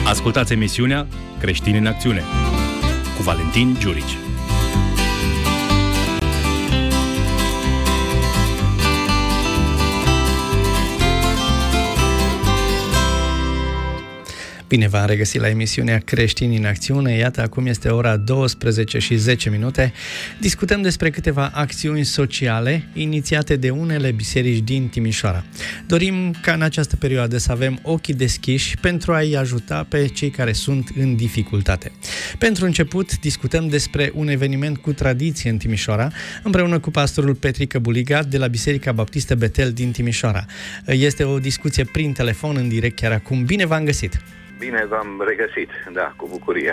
Ascultați emisiunea Creștini în Acțiune cu Valentin Giurici. Bine v-am regăsit la emisiunea Creștini în Acțiune. Iată, acum este ora 12:10. Discutăm despre câteva acțiuni sociale inițiate de unele biserici din Timișoara. Dorim ca în această perioadă să avem ochii deschiși pentru a-i ajuta pe cei care sunt în dificultate. Pentru început, discutăm despre un eveniment cu tradiție în Timișoara, împreună cu pastorul Petrică Buliga de la Biserica Baptistă Betel din Timișoara. Este o discuție prin telefon în direct chiar acum. Bine v-am găsit! Bine v-am regăsit, da, cu bucurie.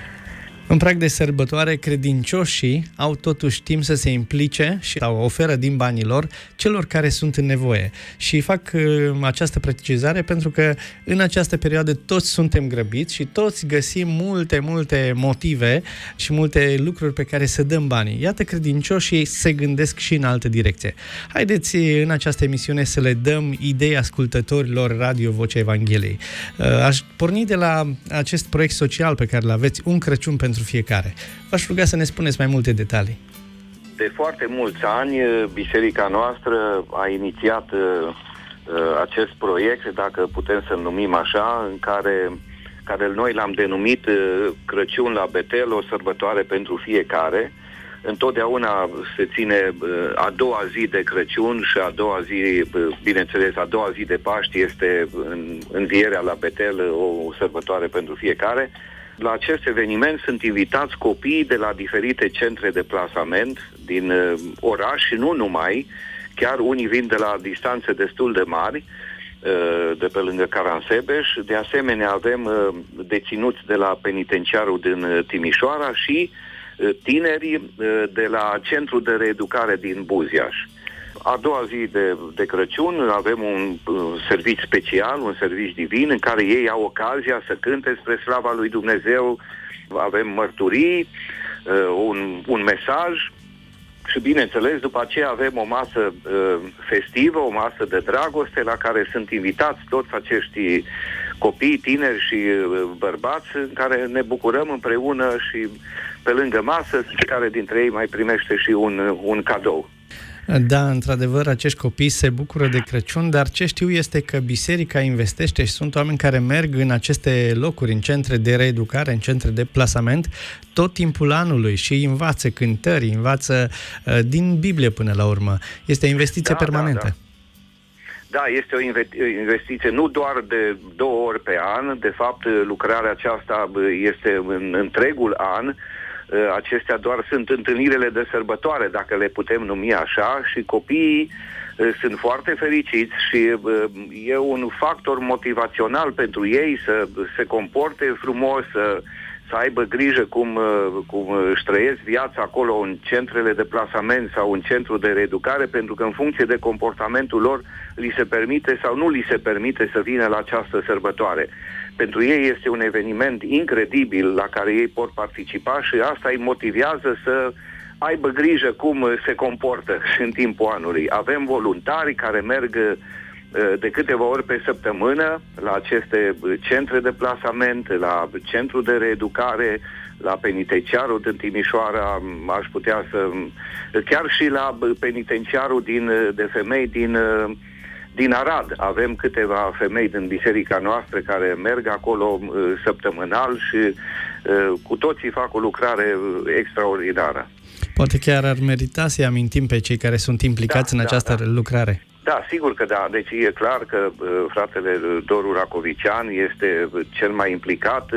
În prag de sărbătoare, credincioșii au totuși timp să se implice și oferă din banii lor celor care sunt în nevoie. Și fac această precizare pentru că în această perioadă toți suntem grăbiți și toți găsim multe motive și multe lucruri pe care să dăm banii. Iată, credincioșii se gândesc și în altă direcție. Haideți în această emisiune să le dăm idei ascultătorilor Radio Vocea Evangheliei. Aș porni de la acest proiect social pe care îl aveți, Un Crăciun pentru fiecare. V-aș ruga să ne spuneți mai multe detalii. De foarte mulți ani, biserica noastră a inițiat acest proiect, dacă putem să-l numim așa, în care noi l-am denumit Crăciun la Betel, o sărbătoare pentru fiecare. Întotdeauna se ține a doua zi de Crăciun și a doua zi, bineînțeles, a doua zi de Paști este învierea la Betel, o sărbătoare pentru fiecare. La acest eveniment sunt invitați copiii de la diferite centre de plasament din oraș și nu numai, chiar unii vin de la distanțe destul de mari, de pe lângă Caransebeș. De asemenea, avem deținuți de la penitenciarul din Timișoara și tineri de la Centrul de Reeducare din Buziaș. A doua zi de Crăciun avem un serviciu special, un serviciu divin, în care ei au ocazia să cânte spre slava lui Dumnezeu. Avem mărturii, un mesaj și, bineînțeles, după aceea avem o masă festivă, o masă de dragoste, la care sunt invitați toți acești copii, tineri și bărbați, în care ne bucurăm împreună și pe lângă masă, fiecare dintre ei mai primește și un cadou. Da, într-adevăr, acești copii se bucură de Crăciun, dar ce știu este că biserica investește și sunt oameni care merg în aceste locuri, în centre de reeducare, în centre de plasament, tot timpul anului și învață cântări, învață din Biblie până la urmă. Este o investiție permanentă. Da, este o investiție nu doar de 2 ori pe an, de fapt lucrarea aceasta este în întregul an. Acestea doar sunt întâlnirile de sărbătoare, dacă le putem numi așa, și copiii sunt foarte fericiți și e un factor motivațional pentru ei să se comporte frumos, să aibă grijă cum își trăiesc viața acolo în centrele de plasament sau în centru de reeducare, pentru că în funcție de comportamentul lor li se permite sau nu li se permite să vină la această sărbătoare. Pentru ei este un eveniment incredibil la care ei pot participa și asta îi motivează să aibă grijă cum se comportă și în timpul anului. Avem voluntari care merg de câteva ori pe săptămână la aceste centre de plasament, la centru de reeducare, la penitenciarul din Timișoara, aș putea chiar și la penitenciarul de femei din Arad. Avem câteva femei din biserica noastră care merg acolo săptămânal și cu toții fac o lucrare extraordinară. Poate chiar ar merita să-i amintim pe cei care sunt implicați în această lucrare. Da, sigur că da. Deci e clar că fratele Doru Racovician este cel mai implicat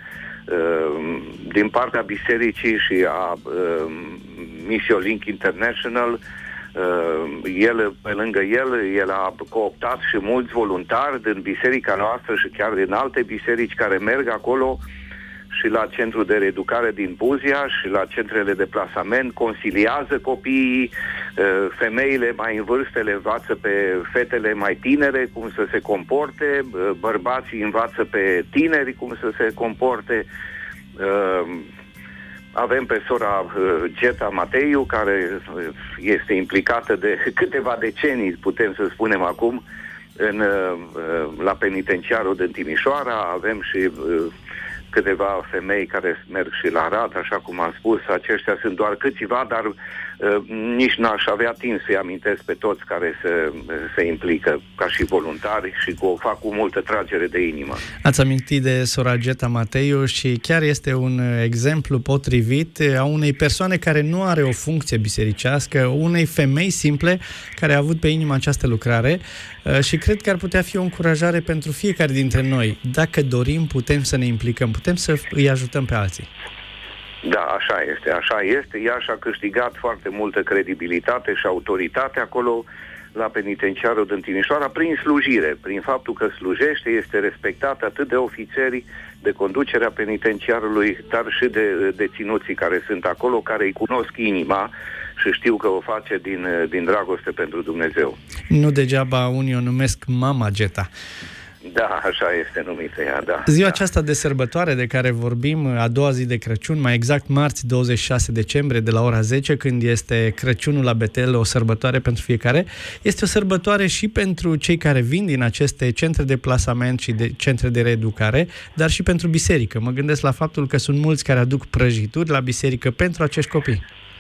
din partea bisericii și a Mission Link International. Pe lângă el a cooptat și mulți voluntari din biserica noastră și chiar din alte biserici care merg acolo și la centrul de reeducare din Buziaș și la centrele de plasament, consiliază copiii, femeile mai în vârstă le învață pe fetele mai tinere cum să se comporte, bărbații învață pe tineri cum să se comporte. Avem pe sora Geta Mateiu, care este implicată de câteva decenii, putem să spunem acum, la penitenciarul din Timișoara, avem și câteva femei care merg și la Arad, așa cum am spus, aceștia sunt doar câțiva, dar nici n-aș avea timp să-i amintesc pe toți care se implică ca și voluntari și o fac cu multă tragere de inimă. Ați amintit de sora Geta Mateiu și chiar este un exemplu potrivit a unei persoane care nu are o funcție bisericească, unei femei simple care a avut pe inimă această lucrare și cred că ar putea fi o încurajare pentru fiecare dintre noi. Dacă dorim, putem să ne implicăm, putem să îi ajutăm pe alții. Da, așa este. Ea și-a câștigat foarte multă credibilitate și autoritate acolo la penitenciarul din Timișoara prin slujire, prin faptul că slujește, este respectată atât de ofițerii de conducerea penitenciarului, dar și de deținuții care sunt acolo, care îi cunosc inima și știu că o face din dragoste pentru Dumnezeu. Nu degeaba unii o numesc Mama Geta. Da, așa este numită ea, da. Ziua aceasta de sărbătoare de care vorbim, a doua zi de Crăciun, mai exact marți 26 decembrie de la ora 10, când este Crăciunul la Betel, o sărbătoare pentru fiecare, este o sărbătoare și pentru cei care vin din aceste centre de plasament și de centre de reeducare, dar și pentru biserică. Mă gândesc la faptul că sunt mulți care aduc prăjituri la biserică pentru acești copii.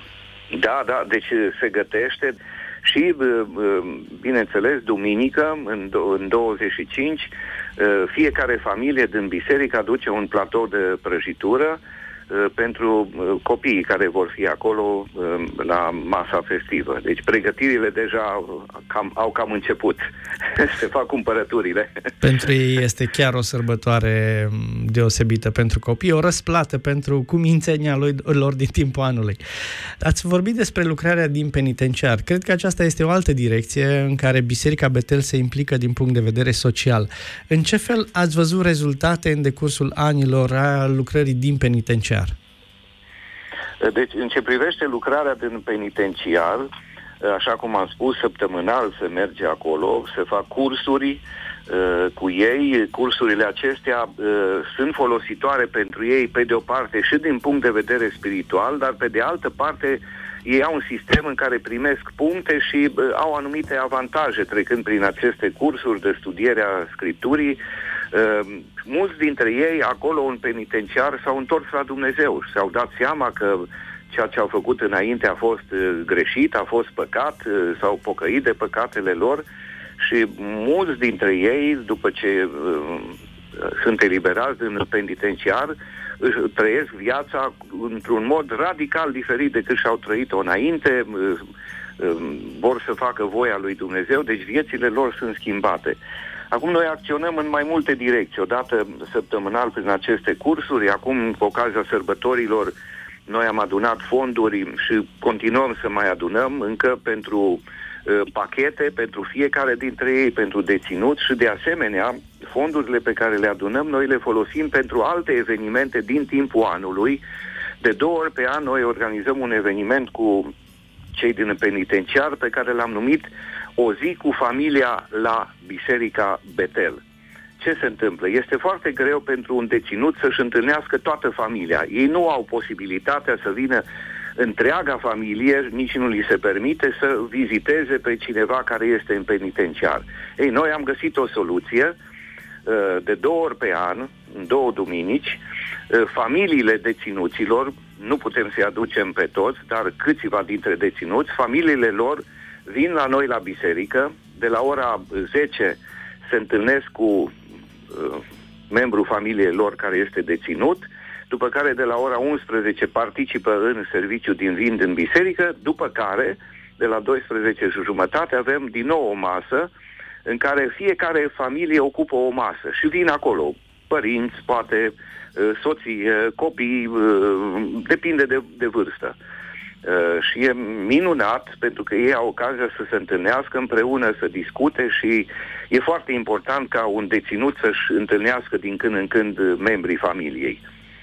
Da, deci se gătește. Și, bineînțeles, duminică, în 25, fiecare familie din biserică aduce un platou de prăjitură pentru copiii care vor fi acolo la masa festivă. Deci pregătirile deja au cam început. Se fac cumpărăturile. Pentru ei este chiar o sărbătoare deosebită pentru copii, o răsplată pentru cumințenia lor din timpul anului. Ați vorbit despre lucrarea din penitenciar. Cred că aceasta este o altă direcție în care Biserica Betel se implică din punct de vedere social. În ce fel ați văzut rezultate în decursul anilor a lucrării din penitenciar? Deci, în ce privește lucrarea din penitenciar, așa cum am spus, săptămânal se merge acolo, se fac cursuri cu ei. Cursurile acestea sunt folositoare pentru ei, pe de o parte, și din punct de vedere spiritual, dar pe de altă parte ei au un sistem în care primesc puncte și au anumite avantaje trecând prin aceste cursuri de studiere a Scripturii. Mulți dintre ei acolo în penitenciar s-au întors la Dumnezeu și s-au dat seama că ceea ce au făcut înainte a fost greșit, a fost păcat, s-au pocăit de păcatele lor și mulți dintre ei, după ce sunt eliberați din penitenciar, trăiesc viața într-un mod radical diferit decât și-au trăit-o înainte, vor să facă voia lui Dumnezeu, deci viețile lor sunt schimbate. Acum noi acționăm în mai multe direcții, odată săptămânal prin aceste cursuri, acum cu ocazia sărbătorilor noi am adunat fonduri și continuăm să mai adunăm încă pentru pachete, pentru fiecare dintre ei, pentru deținuți și de asemenea fondurile pe care le adunăm noi le folosim pentru alte evenimente din timpul anului. De 2 ori pe an noi organizăm un eveniment cu cei din penitenciar pe care l-am numit O zi cu familia la Biserica Betel. Ce se întâmplă? Este foarte greu pentru un deținut să-și întâlnească toată familia. Ei nu au posibilitatea să vină întreaga familie, nici nu li se permite să viziteze pe cineva care este în penitenciar. Ei, noi am găsit o soluție de 2 ori pe an, în 2 duminici, familiile deținuților, nu putem să-i aducem pe toți, dar câțiva dintre deținuți, familiile lor vin la noi la biserică, de la ora 10 se întâlnesc cu membrul familiei lor care este deținut, după care de la ora 11 participă în serviciu din vin din biserică, după care de la 12:30 avem din nou o masă în care fiecare familie ocupă o masă și vin acolo părinți, poate soții, copii, depinde de vârstă. Și e minunat pentru că ei au ocazia să se întâlnească împreună, să discute și e foarte important ca un deținut să-și întâlnească din când în când membrii familiei.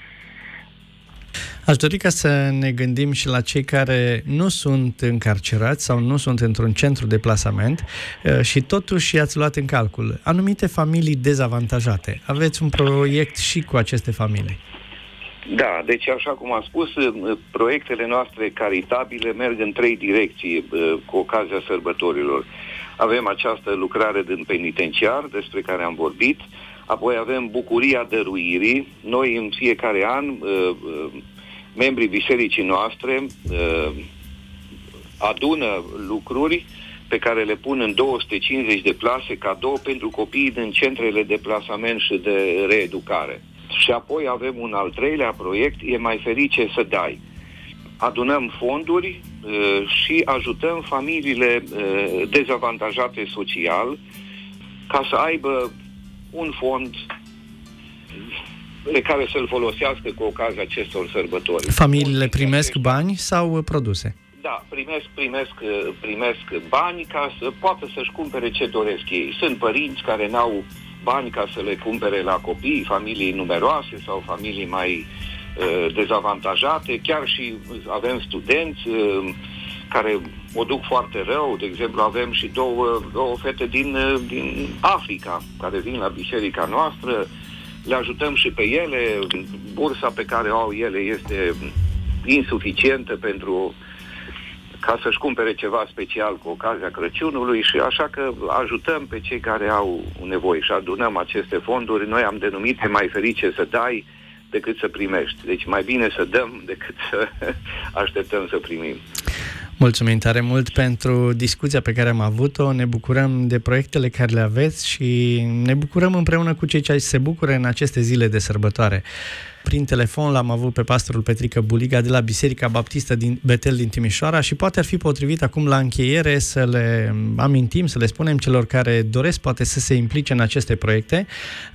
Aș dori ca să ne gândim și la cei care nu sunt încarcerați sau nu sunt într-un centru de plasament și totuși i-ați luat în calcul anumite familii dezavantajate. Aveți un proiect și cu aceste familii. Da, deci așa cum am spus, proiectele noastre caritabile merg în 3 direcții cu ocazia sărbătorilor. avem această lucrare din penitenciar despre care am vorbit, apoi avem bucuria dăruirii. Noi în fiecare an, membrii bisericii noastre adună lucruri pe care le pun în 250 de plase cadou pentru copiii din centrele de plasament și de reeducare. Și apoi avem un al treilea proiect, E mai ferice să dai. Adunăm fonduri și ajutăm familiile dezavantajate social ca să aibă un fond pe care să-l folosească cu ocazia acestor sărbători. Familiile primesc bani sau produse? Da, primesc bani ca să poată să-și cumpere ce doresc ei. Sunt părinți care n-au bani ca să le cumpere la copii, familii numeroase sau familii mai dezavantajate. Chiar și avem studenți care o duc foarte rău. De exemplu, avem și două fete din Africa care vin la biserica noastră. Le ajutăm și pe ele. Bursa pe care o au ele este insuficientă ca să-și cumpere ceva special cu ocazia Crăciunului și așa că ajutăm pe cei care au nevoie și adunăm aceste fonduri. Noi am denumit E mai ferice să dai decât să primești. Deci mai bine să dăm decât să așteptăm să primim. Mulțumim tare mult pentru discuția pe care am avut-o. Ne bucurăm de proiectele care le aveți și ne bucurăm împreună cu cei ce se bucură în aceste zile de sărbătoare. Prin telefon l-am avut pe pastorul Petrică Buliga de la Biserica Baptistă din Betel din Timișoara și poate ar fi potrivit acum la încheiere să le amintim, să le spunem celor care doresc poate să se implice în aceste proiecte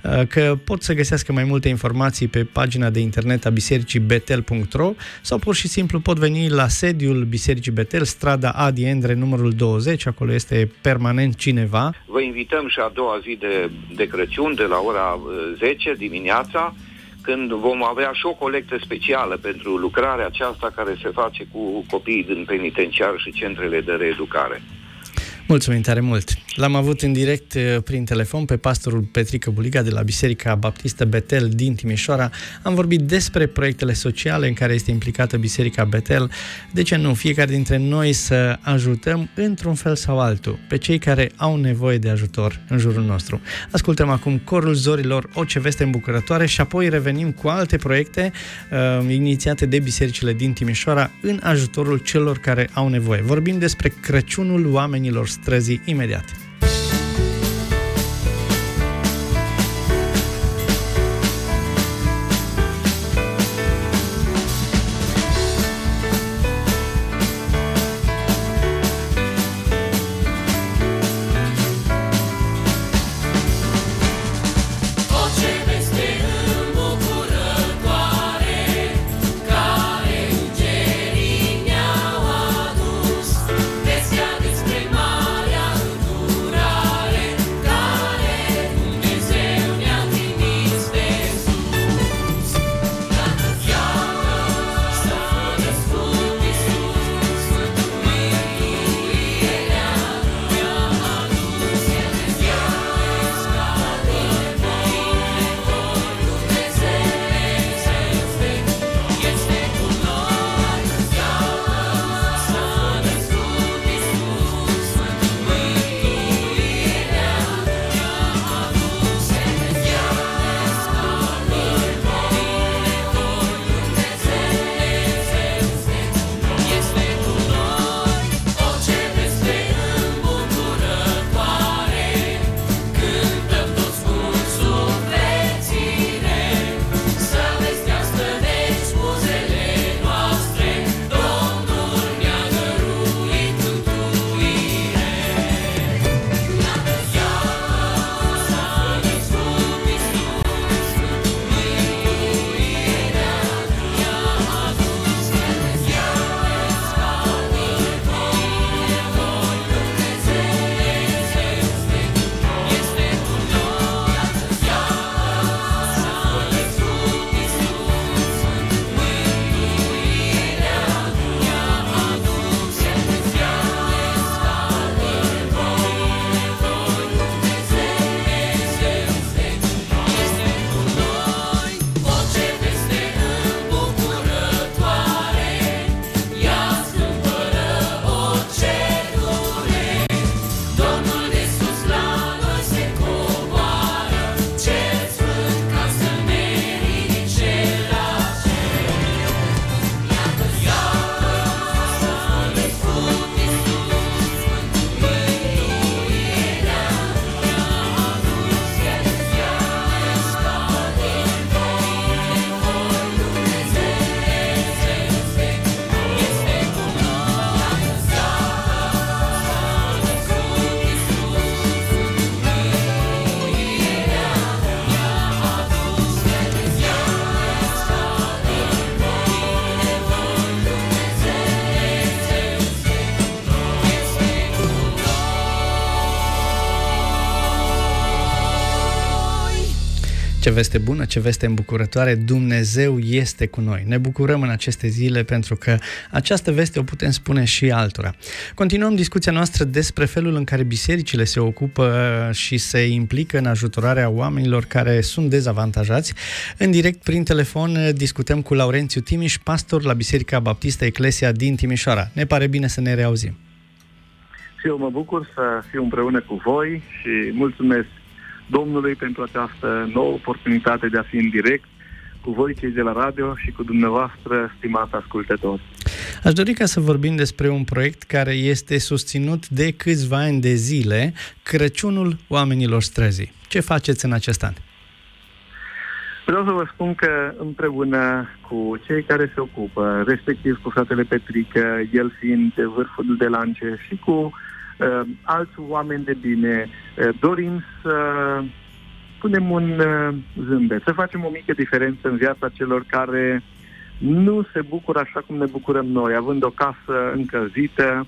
că pot să găsească mai multe informații pe pagina de internet a bisericii betel.ro sau pur și simplu pot veni la sediul Bisericii Betel, strada Adi Endre, numărul 20, acolo este permanent cineva. Vă invităm și a doua zi de Crăciun de la ora 10 dimineața, când vom avea și o colectă specială pentru lucrarea aceasta care se face cu copiii din penitenciar și centrele de reeducare. Mulțumim tare mult! L-am avut în direct prin telefon pe pastorul Petrică Buliga de la Biserica Baptistă Betel din Timișoara. Am vorbit despre proiectele sociale în care este implicată Biserica Betel. De ce nu? Fiecare dintre noi să ajutăm într-un fel sau altul pe cei care au nevoie de ajutor în jurul nostru. Ascultăm acum Corul Zorilor, O ce veste îmbucurătoare și apoi revenim cu alte proiecte inițiate de bisericile din Timișoara în ajutorul celor care au nevoie. Vorbim despre Crăciunul oamenilor străzii imediat. Despre Maria Ce veste bună, ce veste îmbucurătoare, Dumnezeu este cu noi. Ne bucurăm în aceste zile pentru că această veste o putem spune și altora. Continuăm discuția noastră despre felul în care bisericile se ocupă și se implică în ajutorarea oamenilor care sunt dezavantajați. În direct, prin telefon, discutăm cu Laurențiu Timiș, pastor la Biserica Baptistă Eclesia din Timișoara. Ne pare bine să ne reauzim. Și eu mă bucur să fiu împreună cu voi și mulțumesc Domnului pentru această nouă oportunitate de a fi în direct cu voi, cei de la radio, și cu dumneavoastră, stimați ascultători. Aș dori ca să vorbim despre un proiect care este susținut de câțiva ani de zile, Crăciunul Oamenilor Străzii. Ce faceți în acest an? Vreau să vă spun că împreună cu cei care se ocupă, respectiv cu fratele Petrică, el fiind de vârful de lance, și cu alți oameni de bine, dorim să punem un zâmbet, să facem o mică diferență în viața celor care nu se bucură așa cum ne bucurăm noi, având o casă încălzită,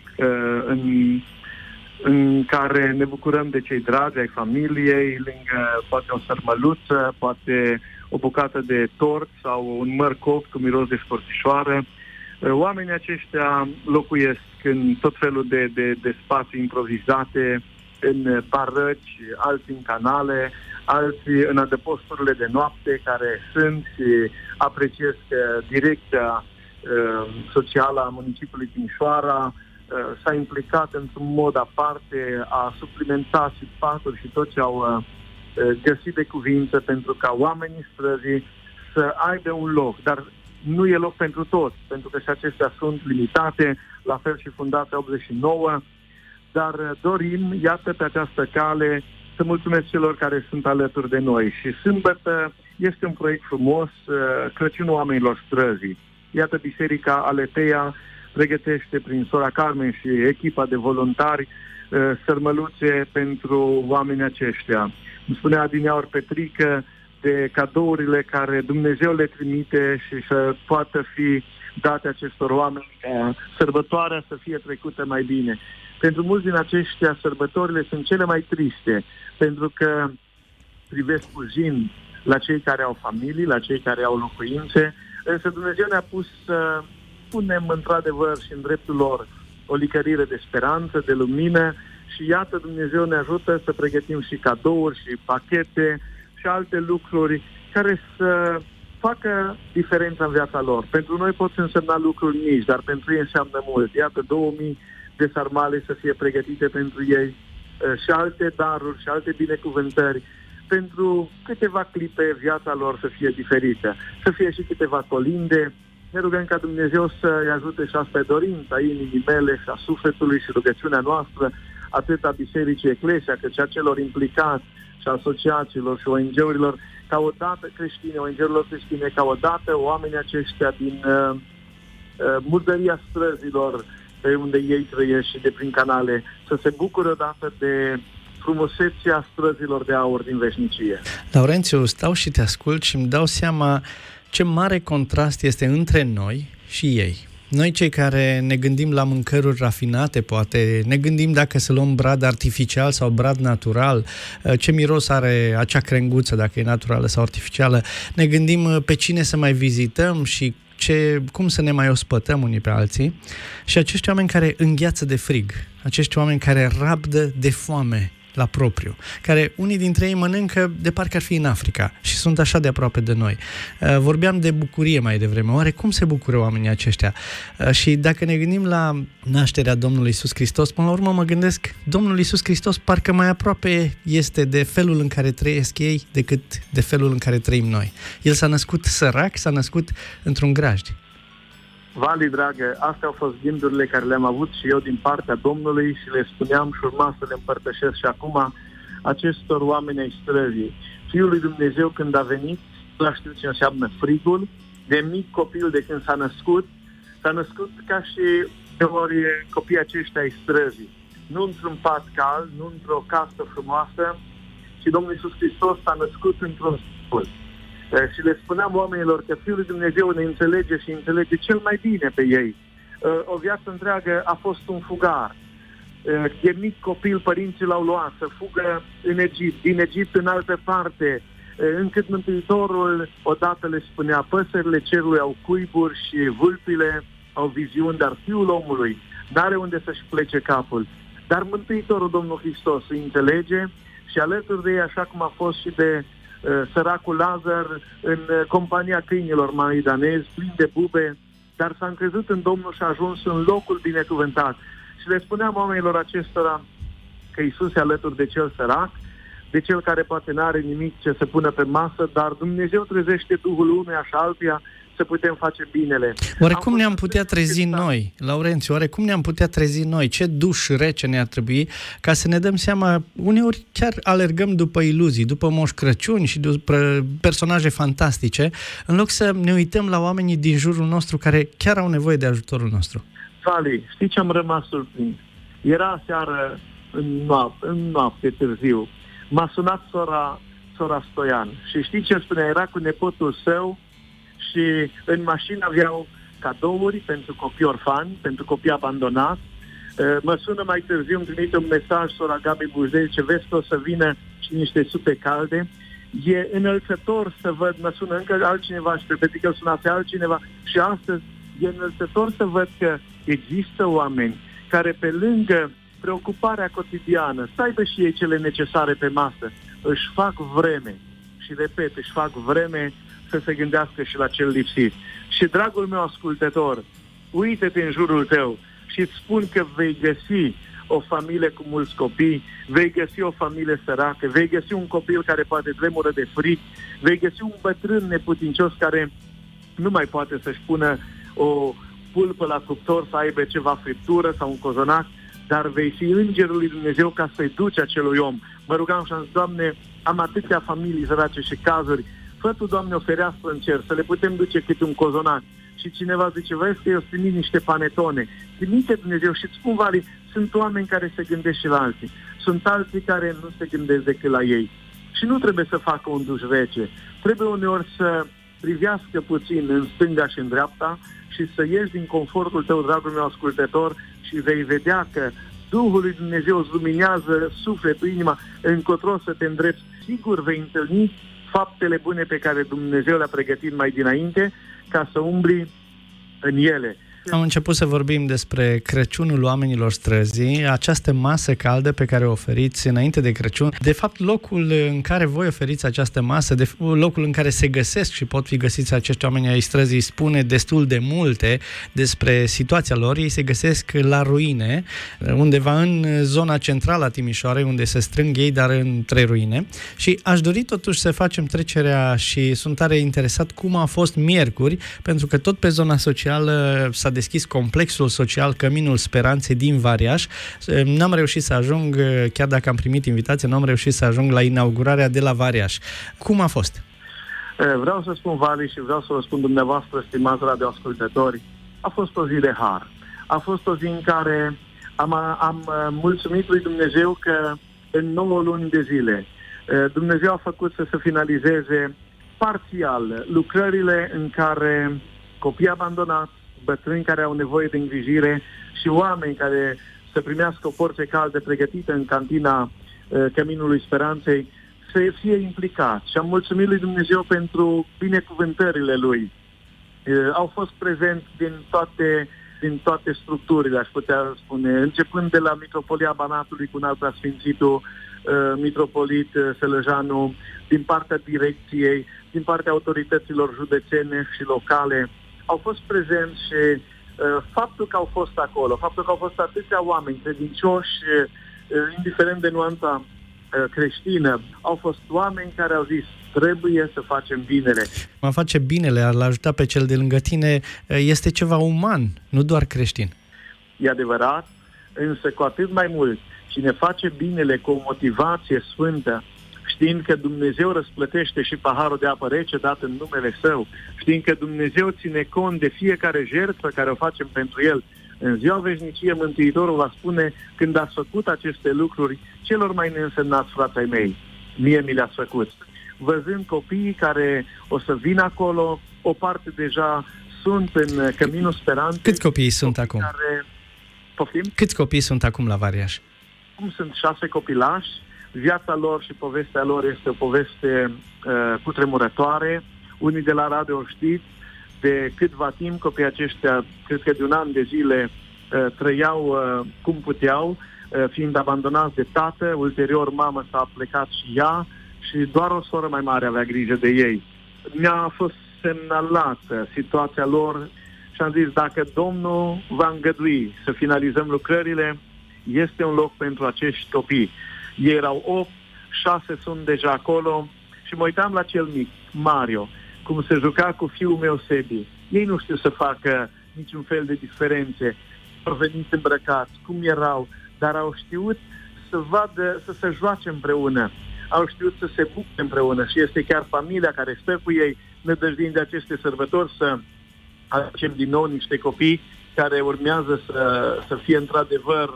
în care ne bucurăm de cei dragi ai familiei, lângă poate o sărmăluță, poate o bucată de tort sau un măr copt cu miros de scorțișoară. Oamenii aceștia locuiesc în tot felul de spații improvizate, în barăci, alții în canale, alții în adăposturile de noapte care sunt și apreciez direcția socială a municipiului Timișoara s-a implicat într-un mod aparte, a suplimentat și sfaturi și tot ce au găsit de cuvință pentru ca oamenii străzii să aibă un loc, dar nu e loc pentru toți, pentru că și acestea sunt limitate, la fel și Fundația 89, dar dorim, iată, pe această cale, să mulțumesc celor care sunt alături de noi. Și sâmbătă este un proiect frumos, Crăciunul Oamenilor Străzii. Iată, Biserica Aleteia pregătește prin sora Carmen și echipa de voluntari sărmăluțe pentru oamenii aceștia. Îmi spunea adineaori Petrică de cadourile care Dumnezeu le trimite și să poată fi date acestor oameni ca sărbătoarea să fie trecută mai bine. Pentru mulți din aceștia, sărbătorile sunt cele mai triste, pentru că privesc cu jin la cei care au familii, la cei care au locuințe, însă Dumnezeu ne-a pus să punem într-adevăr și în dreptul lor o licărire de speranță, de lumină, și iată, Dumnezeu ne ajută să pregătim și cadouri și pachete și alte lucruri care să facă diferența în viața lor. Pentru noi pot însemna lucruri mici, dar pentru ei înseamnă mult. Iată, 2000 de sarmale să fie pregătite pentru ei și alte daruri și alte binecuvântări. Pentru câteva clipe viața lor să fie diferită, să fie și câteva colinde. Ne rugăm ca Dumnezeu să-i ajute și asta e dorința inimii mele și a sufletului și rugăciunea noastră, atât a Bisericii Eclesia, cât și a celor implicați și asociațiilor și ONG-urilor, ca odată creștine, ONG-urilor creștine, ca odată oamenii aceștia din murdăria străzilor pe unde ei trăiesc și de prin canale, să se bucură odată de frumusețea străzilor de aur din veșnicie. Laurențiu, stau și te ascult și îmi dau seama ce mare contrast este între noi și ei. Noi, cei care ne gândim la mâncăruri rafinate, poate ne gândim dacă să luăm brad artificial sau brad natural, ce miros are acea crenguță, dacă e naturală sau artificială, ne gândim pe cine să mai vizităm și cum să ne mai ospătăm unii pe alții. Și acești oameni care îngheață de frig, acești oameni care rabdă de foame la propriu, care unii dintre ei mănâncă de parcă ar fi în Africa și sunt așa de aproape de noi. Vorbeam de bucurie mai devreme. Oare cum se bucură oamenii aceștia? Și dacă ne gândim la nașterea Domnului Iisus Hristos, până la urmă mă gândesc, Domnul Iisus Hristos parcă mai aproape este de felul în care trăiesc ei decât de felul în care trăim noi. El s-a născut sărac, s-a născut într-un grajd. Vali, dragă, astea au fost gândurile care le-am avut și eu din partea Domnului și le spuneam și urma să le împărtășesc și acum acestor oameni ai străzii. Fiul lui Dumnezeu, când a venit, nu știu ce înseamnă frigul, de mic copil de când s-a născut ca și ori copiii aceștia ai străzii. Nu într-un pat cald, nu într-o casă frumoasă, ci Domnul Iisus Hristos s-a născut într-un stăpân. Și le spuneam oamenilor că Fiul lui Dumnezeu ne înțelege și înțelege cel mai bine pe ei. O viață întreagă a fost un fugar. De mic copil părinții l-au luat să fugă în Egipt, din Egipt în altă parte, încât Mântuitorul odată le spunea: păsările cerului au cuiburi și vulpile au viziuni, dar Fiul omului n-are unde să-și plece capul. Dar Mântuitorul, Domnul Hristos, îi înțelege și alături de ei, așa cum a fost și de săracul Lazar în compania câinilor maidanezi, plin de bube, dar s-a încrezut în Domnul și a ajuns în locul binecuvântat. Și le spuneam oamenilor acestora că Iisus e alături de cel sărac, de cel care poate n-are nimic ce să pună pe masă, dar Dumnezeu trezește Duhul unuia și altuia să putem face binele. Oare cum ne-am putea trezi noi, Laurențiu, oare cum ne-am putea trezi noi? Ce duș rece ne-ar trebui ca să ne dăm seama? Uneori chiar alergăm după iluzii, după Moș Crăciun și după personaje fantastice, în loc să ne uităm la oamenii din jurul nostru care chiar au nevoie de ajutorul nostru. Vali, știi ce am rămas surprins? Era seară în noapte târziu. M-a sunat sora Stoian și știi ce spunea? Era cu nepotul său și în mașină aveau cadouri pentru copii orfani, pentru copii abandonați. Mă sună mai târziu, îmi trimite un mesaj sora Gabi Bujdei, ce vezi că o să vină și niște supe calde. E înălțător să văd, mă sună încă altcineva și pe că sunase altcineva și astăzi e înălțător să văd că există oameni care pe lângă preocuparea cotidiană, să aibă și ei cele necesare pe masă, își fac vreme și, repet, își fac vreme să se gândească și la cel lipsit. Și, dragul meu ascultător, uite-te în jurul tău și îți spun că vei găsi o familie cu mulți copii, vei găsi o familie săracă, vei găsi un copil care poate tremură de fric, vei găsi un bătrân neputincios care nu mai poate să-și pună o pulpă la cuptor să aibă ceva friptură sau un cozonac, dar vei fi îngerul lui Dumnezeu ca să-i duci acelui om. Mă rugam și am zis: Doamne, am atâtea familii sărace și cazuri, fă Tu, Doamne, o fereastră în cer, să le putem duce câte un cozonac. Și cineva zice: vezi că eu trimit niște panetone. Trimite Dumnezeu și îți spun, Vali, sunt oameni care se gândesc și la alții. Sunt alții care nu se gândesc decât la ei. Și nu trebuie să facă un duș rece. Trebuie uneori să privească puțin în stânga și în dreapta și să ieși din confortul tău, dragul meu ascultător, și vei vedea că Duhul lui Dumnezeu îți luminează sufletul, inima, încotro să te îndrepți. Sigur vei întâlni faptele bune pe care Dumnezeu le-a pregătit mai dinainte ca să umbli în ele. Am început să vorbim despre Crăciunul oamenilor străzii, această masă caldă pe care o oferiți înainte de Crăciun. De fapt, locul în care voi oferiți această masă, locul în care se găsesc și pot fi găsiți acești oameni ai străzii, spune destul de multe despre situația lor. Ei se găsesc la ruine, undeva în zona centrală a Timișoarei, unde se strâng ei, dar între ruine. Și aș dori totuși să facem trecerea și sunt tare interesat cum a fost miercuri, pentru că tot pe zona socială s-a deschis complexul social Căminul Speranței din Variaș. N-am reușit să ajung, chiar dacă am primit invitație, n-am reușit să ajung la inaugurarea de la Variaș. Cum a fost? Vreau să spun, Vali, și vreau să vă spun dumneavoastră, stimați radioascultători, a fost o zi de har. A fost o zi în care am mulțumit lui Dumnezeu că în 9 luni de zile Dumnezeu a făcut să se finalizeze parțial lucrările în care copii abandonați, bătrâni care au nevoie de îngrijire și oameni care să primească o porție caldă pregătită în cantina Căminului Speranței să fie implicați. Și am mulțumit lui Dumnezeu pentru binecuvântările Lui. Au fost prezenți din toate structurile, aș putea spune, începând de la Mitropolia Banatului cu înalt preasfințitul mitropolit Sălăjanu, din partea direcției, din partea autorităților județene și locale. Au fost prezenți și faptul că au fost acolo, faptul că au fost atâția oameni credincioși, indiferent de nuanța creștină, au fost oameni care au zis: trebuie să facem binele. A face binele, a-l ajuta pe cel de lângă tine, este ceva uman, nu doar creștin. E adevărat, însă cu atât mai mult, cine face binele cu o motivație sfântă, știind că Dumnezeu răsplătește și paharul de apă rece dat în numele Său, știind că Dumnezeu ține cont de fiecare jertfă care o facem pentru El, în ziua veșnicie Mântuitorul va spune: când ați făcut aceste lucruri celor mai neînsemnați frații ai mei, mie mi le-ați făcut. Văzând copiii care o să vină acolo, o parte deja sunt în Căminul Speranței. Câți copii sunt acum? Poftim? Câți copii sunt acum la Variaș? Sunt 6 copilași, Viața lor și povestea lor este o poveste cutremurătoare. Unii de la radio știți, de câtva timp copiii aceștia, cred că de un an de zile, trăiau cum puteau, fiind abandonați de tată. Ulterior mama s-a plecat și ea și doar o soră mai mare avea grijă de ei. Mi-a fost semnalată situația lor și am zis, dacă Domnul va îngădui să finalizăm lucrările, este un loc pentru acești copii. Ei erau 8, 6 sunt deja acolo și mă uitam la cel mic, Mario, cum se juca cu fiul meu, Sebi. Ei nu știu să facă niciun fel de diferențe, au venit îmbrăcați, cum erau, dar au știut să vadă, să se joace împreună, au știut să se bucure împreună și este chiar familia care stă cu ei, nădăjduind de aceste sărbători să aducem din nou niște copii care urmează să fie într-adevăr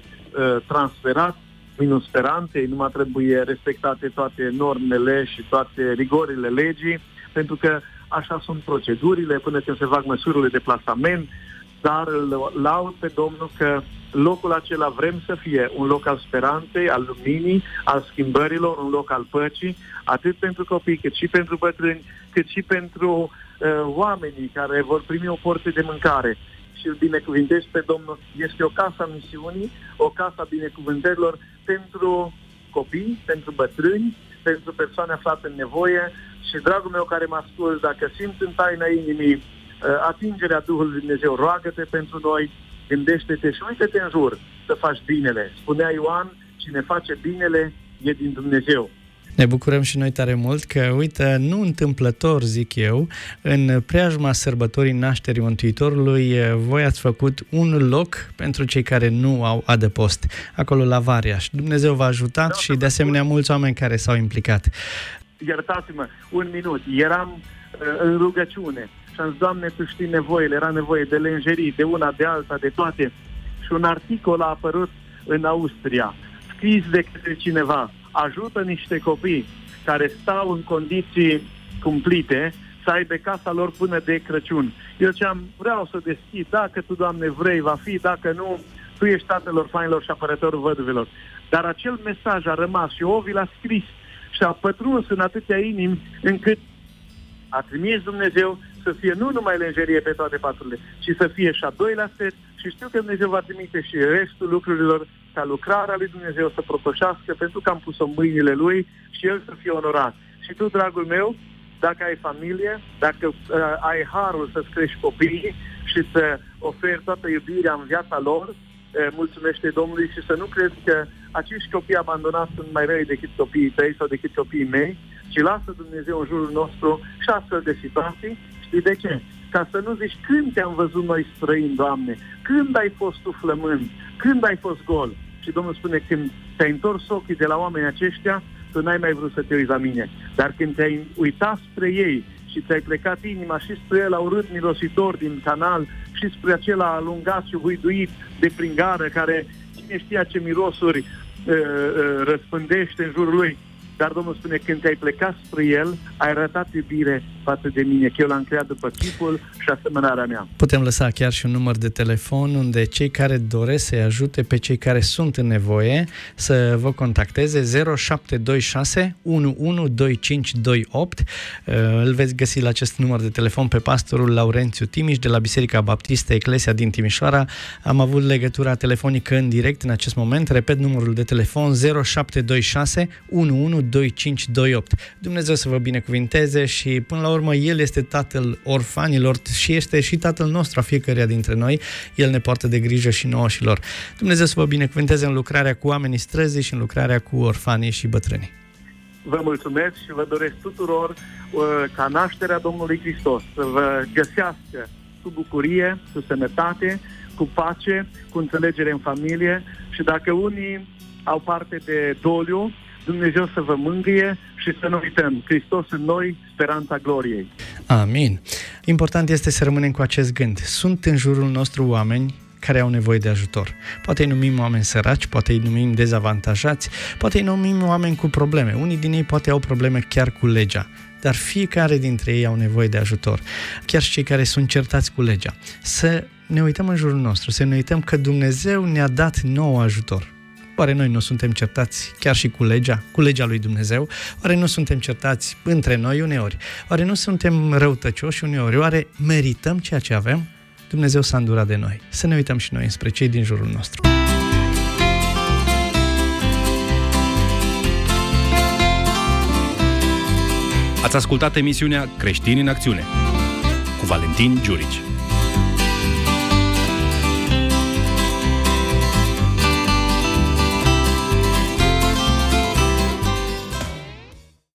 transferați minus speranței. Nu mai trebuie respectate toate normele și toate rigorile legii, pentru că așa sunt procedurile până când se fac măsurile de plasament, dar îl laud pe Domnul că locul acela vrem să fie un loc al speranței, al luminii, al schimbărilor, un loc al păcii, atât pentru copii, cât și pentru bătrâni, cât și pentru oamenii care vor primi o porție de mâncare. Și îl binecuvintez pe Domnul. Este o casă a misiunii, o casă a binecuvântărilor pentru copii, pentru bătrâni, pentru persoane aflate în nevoie. Și, dragul meu care mă ascult, dacă simți în taina inimii atingerea Duhului Dumnezeu, roagă-te pentru noi, gândește-te și uite-te în jur să faci binele. Spunea Ioan, cine face binele e din Dumnezeu. Ne bucurăm și noi tare mult că, uite, nu întâmplător, zic eu, în preajma sărbătorii nașterii Mântuitorului, voi ați făcut un loc pentru cei care nu au adăpost, acolo la Variaș. Dumnezeu v-a ajutat și, de asemenea, mulți oameni care s-au implicat. Iertați-mă, un minut. Eram în rugăciune și am zis, Doamne, Tu știi nevoile, era nevoie de lenjerii, de una, de alta, de toate. Și un articol a apărut în Austria, scris de către cineva, ajută niște copii care stau în condiții cumplite să aibă casa lor până de Crăciun. Eu vreau să deschid, dacă Tu, Doamne, vrei, va fi, dacă nu, Tu ești Tatăl orfanilor și apărătorul văduvelor. Dar acel mesaj a rămas și Ovi l-a scris și a pătruns în atâtea inimi încât a trimis Dumnezeu să fie nu numai lenjerie pe toate paturile, ci să fie și a doilea set și știu că Dumnezeu va trimite și restul lucrurilor ca lucrarea lui Dumnezeu să propășească, pentru că am pus-o în mâinile Lui și El să fie onorat. Și tu, dragul meu, dacă ai familie, dacă ai harul să-ți crești copiii și să oferi toată iubirea în viața lor, mulțumește Domnului și să nu crezi că acești copii abandonați sunt mai răi decât copiii tăi sau decât copiii mei, ci lasă Dumnezeu în jurul nostru și astfel de situații. Știi de ce? Ca să nu zici, când te-am văzut noi străini, Doamne? Când ai fost Tu flămând? Când ai fost gol? Și Domnul spune, când te-ai întors ochii de la oamenii aceștia, tu n-ai mai vrut să te uiți la mine. Dar când te-ai uitat spre ei și ți-ai plecat inima și spre el, au urât mirositor din canal și spre acela alungat și huiduit de prin gară, care cine știa ce mirosuri răspândește în jurul lui. Dar Domnul spune, când te-ai plecat spre El, ai arătat iubire față de mine, că eu l-am creat după chipul și asemănarea mea. Putem lăsa chiar și un număr de telefon unde cei care doresc să-i ajute pe cei care sunt în nevoie să vă contacteze 0726 112528. Îl veți găsi la acest număr de telefon pe pastorul Laurențiu Timiș de la Biserica Baptistă Eclesia din Timișoara. Am avut legătura telefonică în direct în acest moment. Repet numărul de telefon 0726 112528. Dumnezeu să vă binecuvinteze și până la urmă El este Tatăl orfanilor și este și Tatăl nostru a fiecăruia dintre noi. El ne poartă de grijă și nouă și lor. Dumnezeu să vă binecuvinteze în lucrarea cu oamenii străzii și în lucrarea cu orfanii și bătrânii. Vă mulțumesc și vă doresc tuturor ca nașterea Domnului Hristos să vă găsească cu bucurie, cu sănătate, cu pace, cu înțelegere în familie și dacă unii au parte de doliu, Dumnezeu să vă mângâie și să nu uităm, Hristos în noi, speranța gloriei. Amin. Important este să rămânem cu acest gând. Sunt în jurul nostru oameni care au nevoie de ajutor. Poate îi numim oameni săraci, poate îi numim dezavantajați, poate îi numim oameni cu probleme. Unii din ei poate au probleme chiar cu legea, dar fiecare dintre ei au nevoie de ajutor. Chiar și cei care sunt certați cu legea. Să ne uităm în jurul nostru, să ne uităm că Dumnezeu ne-a dat nou ajutor. Oare noi nu suntem certați chiar și cu legea lui Dumnezeu? Oare nu suntem certați între noi uneori? Oare nu suntem răutăcioși uneori? Oare merităm ceea ce avem? Dumnezeu s-a îndurat de noi. Să ne uităm și noi spre cei din jurul nostru. Ați ascultat emisiunea Creștini în Acțiune cu Valentin Giurici.